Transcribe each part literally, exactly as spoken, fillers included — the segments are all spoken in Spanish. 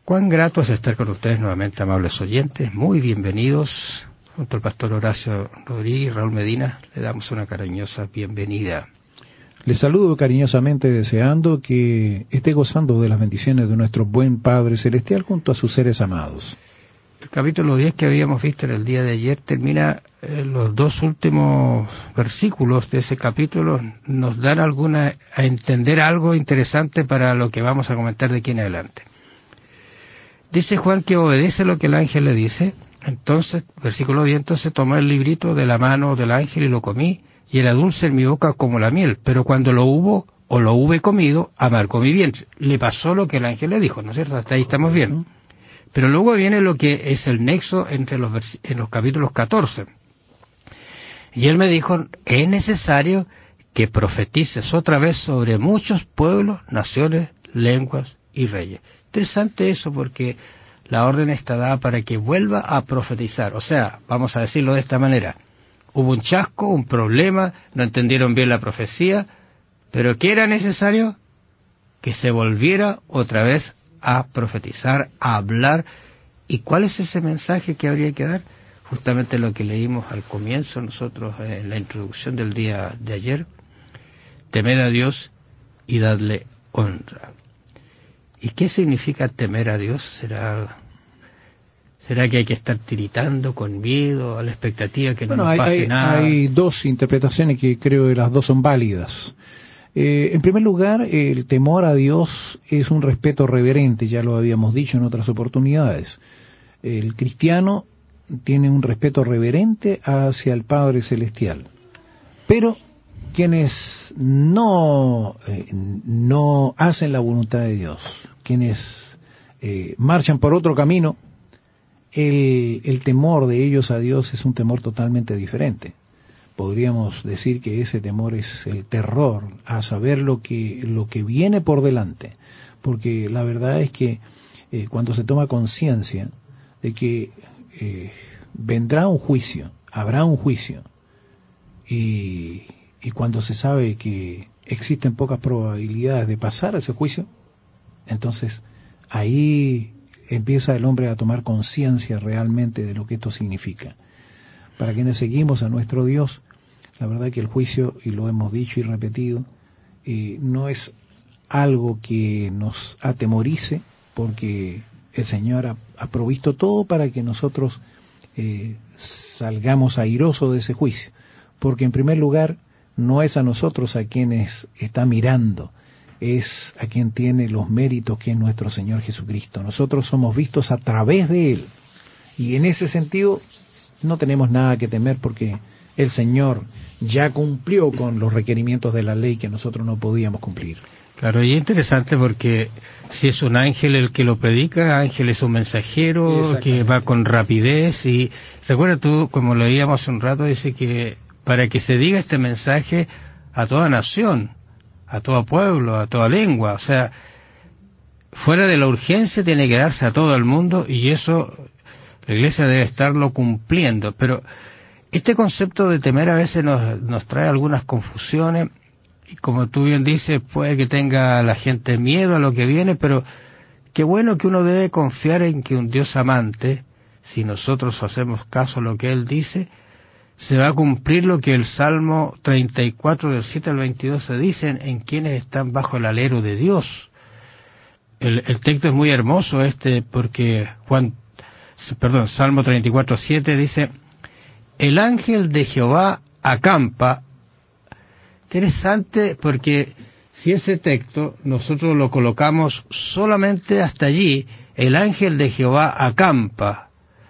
Cuán grato es estar con ustedes nuevamente, amables oyentes. Muy bienvenidos. Junto al pastor Horacio Rodríguez y Raúl Medina, le damos una cariñosa bienvenida. Les saludo cariñosamente deseando que esté gozando de las bendiciones de nuestro buen Padre Celestial junto a sus seres amados. El capítulo diez que habíamos visto en el día de ayer termina, eh, los dos últimos versículos de ese capítulo nos dan alguna a entender algo interesante para lo que vamos a comentar de aquí en adelante. Dice Juan que obedece lo que el ángel le dice. Entonces, versículo diez, entonces tomé el librito de la mano del ángel y lo comí, y era dulce en mi boca como la miel, pero cuando lo hubo, o lo hube comido, amargó mi vientre. Le pasó lo que el ángel le dijo, ¿no es cierto? Hasta ahí estamos bien. Pero luego viene lo que es el nexo entre los, vers- en los capítulos catorce. Y él me dijo, es necesario que profetices otra vez sobre muchos pueblos, naciones, lenguas y reyes. Interesante eso, porque la orden está dada para que vuelva a profetizar. O sea, vamos a decirlo de esta manera. Hubo un chasco, un problema, no entendieron bien la profecía, pero ¿qué era necesario? Que se volviera otra vez a profetizar, a hablar. ¿Y cuál es ese mensaje que habría que dar? Justamente lo que leímos al comienzo nosotros en la introducción del día de ayer. Temed a Dios y dadle honra. ¿Y qué significa temer a Dios? ¿Será, será que hay que estar tiritando con miedo, a la expectativa que bueno, no nos hay, pase hay, nada? Hay dos interpretaciones que creo que las dos son válidas. Eh, en primer lugar, el temor a Dios es un respeto reverente, ya lo habíamos dicho en otras oportunidades. El cristiano tiene un respeto reverente hacia el Padre Celestial. Pero quienes no, eh, no hacen la voluntad de Dios, quienes eh, marchan por otro camino, el, el temor de ellos a Dios es un temor totalmente diferente. Podríamos decir que ese temor es el terror a saber lo que, lo que viene por delante, porque la verdad es que eh, cuando se toma conciencia de que eh, vendrá un juicio, habrá un juicio, y, y cuando se sabe que existen pocas probabilidades de pasar ese juicio, entonces ahí empieza el hombre a tomar conciencia realmente de lo que esto significa. Para quienes seguimos a nuestro Dios, la verdad que el juicio, y lo hemos dicho y repetido, eh, no es algo que nos atemorice, porque el Señor ha, ha provisto todo para que nosotros eh, salgamos airosos de ese juicio. Porque en primer lugar, no es a nosotros a quienes está mirando, es a quien tiene los méritos, que es nuestro Señor Jesucristo. Nosotros somos vistos a través de Él. Y en ese sentido, no tenemos nada que temer, porque el Señor ya cumplió con los requerimientos de la ley que nosotros no podíamos cumplir. Claro, y es interesante porque si es un ángel el que lo predica, ángel es un mensajero que va con rapidez. Y recuerda tú, como leíamos hace un rato, dice que para que se diga este mensaje a toda nación, a todo pueblo, a toda lengua, o sea, fuera de la urgencia tiene que darse a todo el mundo, y eso la Iglesia debe estarlo cumpliendo. Pero este concepto de temer a veces nos, nos trae algunas confusiones, y como tú bien dices, puede que tenga la gente miedo a lo que viene, pero qué bueno que uno debe confiar en que un Dios amante, si nosotros hacemos caso a lo que Él dice, se va a cumplir lo que el Salmo treinta y cuatro, del siete al veintidós, se dice en quienes están bajo el alero de Dios. El, el texto es muy hermoso este, porque Juan, perdón, Salmo treinta y cuatro, siete dice: el ángel de Jehová acampa. Interesante, porque si ese texto nosotros lo colocamos solamente hasta allí, el ángel de Jehová acampa,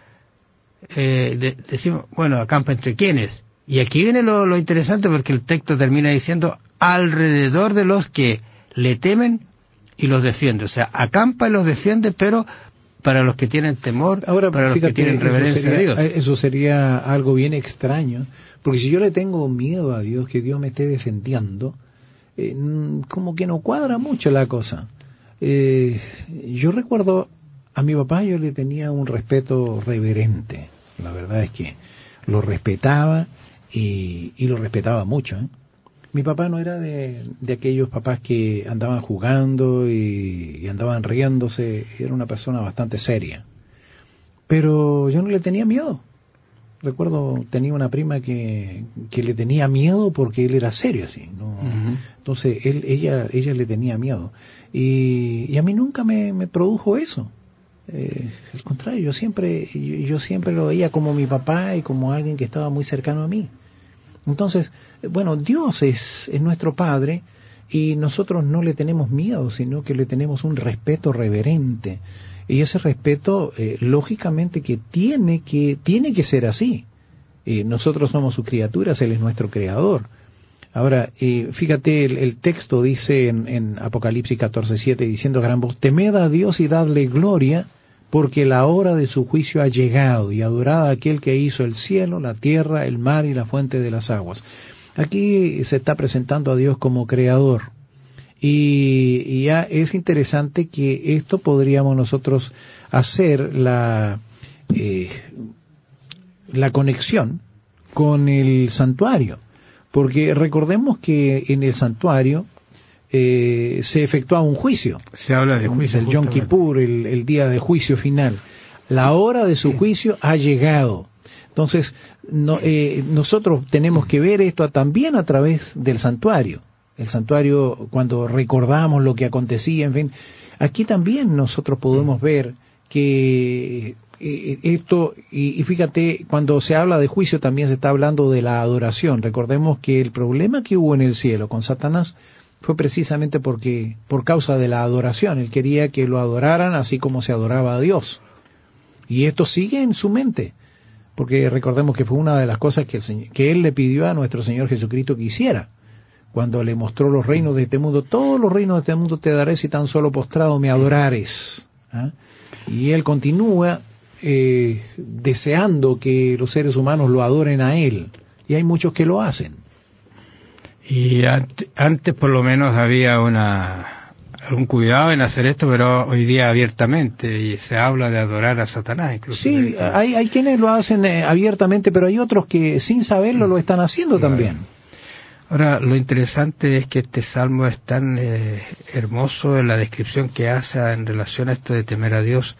eh, de, decimos, bueno, acampa entre quiénes. Y aquí viene lo, lo interesante, porque el texto termina diciendo alrededor de los que le temen y los defiende. O sea, acampa y los defiende, pero para los que tienen temor, ahora, para los que tienen reverencia sería, a Dios. Eso sería algo bien extraño, porque si yo le tengo miedo a Dios, que Dios me esté defendiendo, eh, como que no cuadra mucho la cosa. Eh, yo recuerdo a mi papá, yo le tenía un respeto reverente. La verdad es que lo respetaba, y, y lo respetaba mucho, ¿eh? Mi papá no era de, de aquellos papás que andaban jugando y, y andaban riéndose, era una persona bastante seria. Pero yo no le tenía miedo. Recuerdo, tenía una prima que, que le tenía miedo porque él era serio así, ¿no? Uh-huh. Entonces él, ella, ella le tenía miedo. Y, y a mí nunca me, me produjo eso. Eh, al contrario, yo siempre, yo, yo siempre lo veía como mi papá y como alguien que estaba muy cercano a mí. Entonces, bueno, Dios es, es nuestro Padre y nosotros no le tenemos miedo, sino que le tenemos un respeto reverente. Y ese respeto, eh, lógicamente, que tiene que tiene que ser así. Eh, nosotros somos sus criaturas, Él es nuestro creador. Ahora, eh, fíjate, el, el texto dice en, en Apocalipsis catorce siete, diciendo a gran voz, temed a Dios y dadle gloria, porque la hora de su juicio ha llegado, y adorad a aquel que hizo el cielo, la tierra, el mar y la fuente de las aguas. Aquí se está presentando a Dios como creador. Y, y ya es interesante que esto podríamos nosotros hacer la, eh, la conexión con el santuario, porque recordemos que en el santuario eh, se efectúa un juicio. Se habla de juicio. El Yom Kippur, el, el día de juicio final. La hora de su juicio ha llegado. Entonces, no, eh, nosotros tenemos que ver esto también a través del santuario. El santuario, cuando recordamos lo que acontecía, en fin, aquí también nosotros podemos ver que eh, esto, y, y fíjate, cuando se habla de juicio también se está hablando de la adoración. Recordemos que el problema que hubo en el cielo con Satanás fue precisamente porque por causa de la adoración. Él quería que lo adoraran así como se adoraba a Dios. Y esto sigue en su mente, porque recordemos que fue una de las cosas que, el Señor, que Él le pidió a nuestro Señor Jesucristo que hiciera. Cuando le mostró los reinos de este mundo, todos los reinos de este mundo te daré si tan solo postrado me adorares. ¿Ah? Y Él continúa eh, deseando que los seres humanos lo adoren a Él. Y hay muchos que lo hacen. Y antes, antes por lo menos había una algún cuidado en hacer esto, pero hoy día abiertamente, y se habla de adorar a Satanás. Incluso sí, hay, hay quienes lo hacen eh, abiertamente, pero hay otros que sin saberlo lo están haciendo claro. también. Ahora, lo interesante es que este salmo es tan eh, hermoso en la descripción que hace en relación a esto de temer a Dios,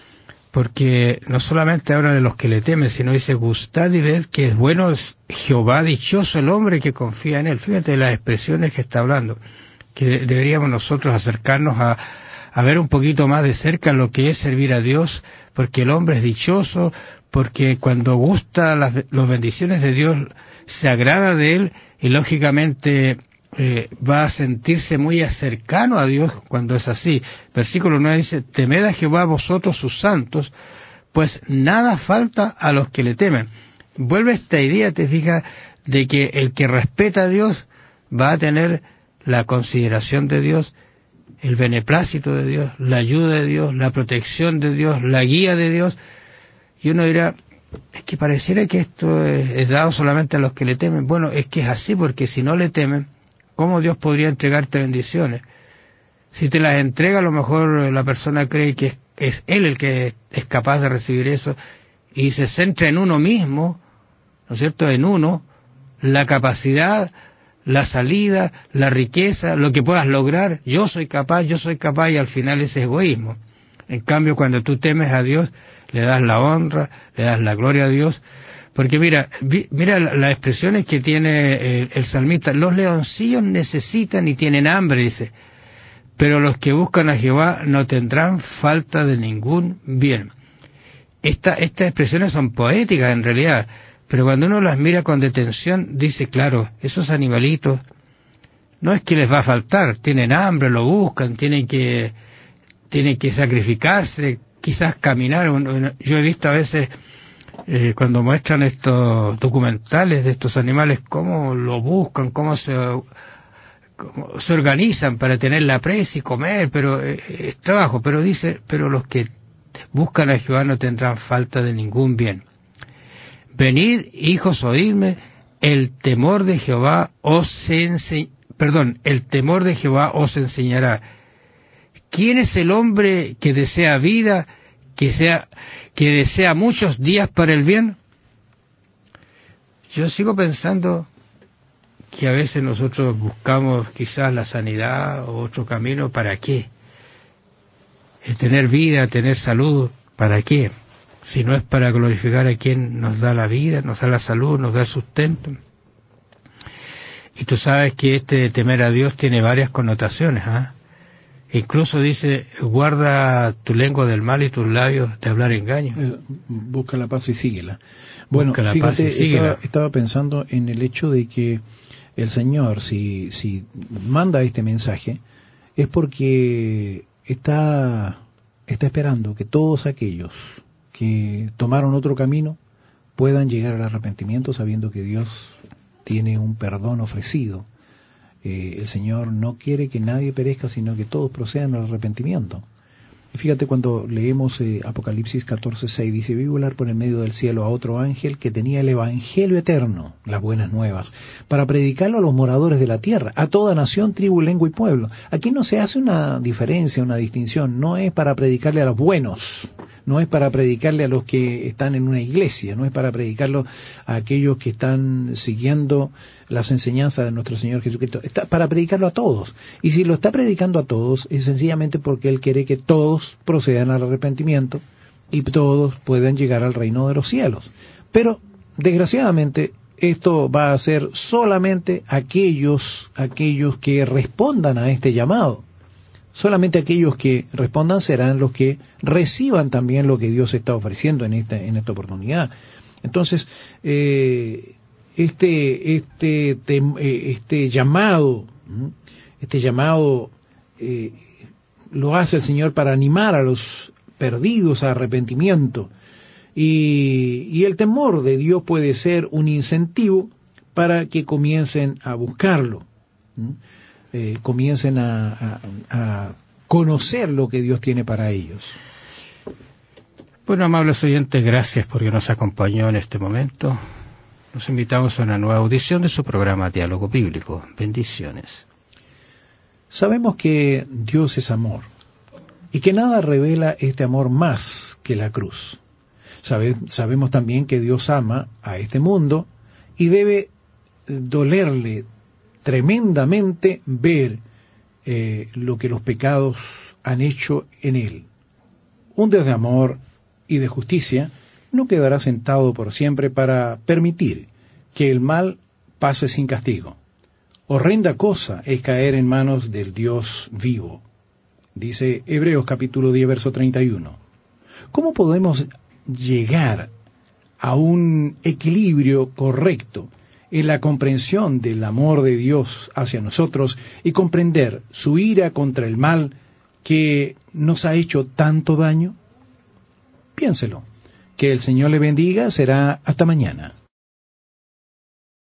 porque no solamente habla de los que le temen, sino dice, gustad y ved que es bueno es Jehová, dichoso el hombre que confía en él. Fíjate las expresiones que está hablando, que deberíamos nosotros acercarnos a, a ver un poquito más de cerca lo que es servir a Dios, porque el hombre es dichoso, porque cuando gusta las, las bendiciones de Dios, se agrada de él, y lógicamente eh, va a sentirse muy cercano a Dios cuando es así. Versículo nueve dice, temed a Jehová vosotros sus santos, pues nada falta a los que le temen. Vuelve esta idea, te fijas, de que el que respeta a Dios va a tener la consideración de Dios, el beneplácito de Dios, la ayuda de Dios, la protección de Dios, la guía de Dios. Y uno dirá, es que pareciera que esto es, es dado solamente a los que le temen. Bueno, es que es así, porque si no le temen, ¿cómo Dios podría entregarte bendiciones? Si te las entrega, a lo mejor la persona cree que es, es Él el que es capaz de recibir eso, y se centra en uno mismo, ¿no es cierto?, en uno, la capacidad, la salida, la riqueza, lo que puedas lograr. Yo soy capaz, yo soy capaz, y al final es egoísmo. En cambio, cuando tú temes a Dios, le das la honra, le das la gloria a Dios, porque mira, vi, mira las expresiones que tiene el, el salmista. Los leoncillos necesitan y tienen hambre, dice, pero los que buscan a Jehová no tendrán falta de ningún bien. Esta, estas expresiones son poéticas en realidad, pero cuando uno las mira con detención, dice, claro, esos animalitos, no es que les va a faltar, tienen hambre, lo buscan, tienen que, tienen que sacrificarse, quizás caminar. Yo he visto a veces, eh, cuando muestran estos documentales de estos animales, cómo lo buscan, cómo se, cómo se organizan para tener la presa y comer, pero eh, es trabajo. Pero dice, pero los que buscan a Jehová no tendrán falta de ningún bien. Venid, hijos, oídme, el temor de Jehová os ense... perdón, el temor de Jehová os enseñará. ¿Quién es el hombre que desea vida, que sea, que desea muchos días para el bien? Yo sigo pensando que a veces nosotros buscamos quizás la sanidad o otro camino, ¿para qué? Es tener vida, tener salud, ¿para qué? Si no es para glorificar a quien nos da la vida, nos da la salud, nos da el sustento. Y tú sabes que este temer a Dios tiene varias connotaciones, ¿ah? ¿eh? Incluso dice, guarda tu lengua del mal y tus labios de hablar engaño. Eh, busca la paz y síguela. Bueno, busca la fíjate, paz y síguela. Estaba, estaba pensando en el hecho de que el Señor, si, si manda este mensaje, es porque está, está esperando que todos aquellos que tomaron otro camino puedan llegar al arrepentimiento sabiendo que Dios tiene un perdón ofrecido. Eh, el Señor no quiere que nadie perezca, sino que todos procedan al arrepentimiento. Y fíjate cuando leemos eh, Apocalipsis catorce seis, dice, vi volar por el medio del cielo a otro ángel que tenía el evangelio eterno, las buenas nuevas, para predicarlo a los moradores de la tierra, a toda nación, tribu, lengua y pueblo. Aquí no se hace una diferencia, una distinción, no es para predicarle a los buenos, no es para predicarle a los que están en una iglesia, no es para predicarlo a aquellos que están siguiendo las enseñanzas de nuestro Señor Jesucristo, está para predicarlo a todos. Y si lo está predicando a todos, es sencillamente porque Él quiere que todos procedan al arrepentimiento y todos puedan llegar al reino de los cielos. Pero, desgraciadamente, esto va a ser solamente aquellos, aquellos que respondan a este llamado. Solamente aquellos que respondan serán los que reciban también lo que Dios está ofreciendo en esta, en esta oportunidad. Entonces, eh, este, este, este, este llamado, este llamado eh, lo hace el Señor para animar a los perdidos a arrepentimiento. Y, y el temor de Dios puede ser un incentivo para que comiencen a buscarlo. ¿Mm? Eh, comiencen a, a, a conocer lo que Dios tiene para ellos. Bueno, amables oyentes, gracias porque nos acompañó en este momento. Nos invitamos a una nueva audición de su programa Diálogo Bíblico. Bendiciones. Sabemos que Dios es amor y que nada revela este amor más que la cruz. Sabe, sabemos también que Dios ama a este mundo y debe dolerle tremendamente ver eh, lo que los pecados han hecho en él. Un Dios de amor y de justicia no quedará sentado por siempre para permitir que el mal pase sin castigo. Horrenda cosa es caer en manos del Dios vivo. Dice Hebreos capítulo diez, verso treinta y uno. ¿Cómo podemos llegar a un equilibrio correcto en la comprensión del amor de Dios hacia nosotros y comprender su ira contra el mal que nos ha hecho tanto daño? Piénselo. Que el Señor le bendiga. Será hasta mañana.